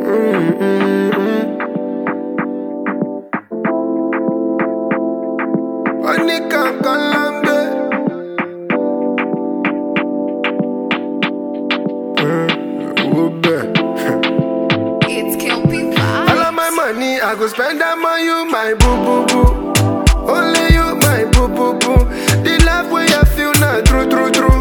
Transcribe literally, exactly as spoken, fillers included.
Anika Kalambe. It's Kelpie vibes. All of my money, I go spend them on you, my boo boo boo. Only you, my boo boo boo. The love way I feel now, true, true, true.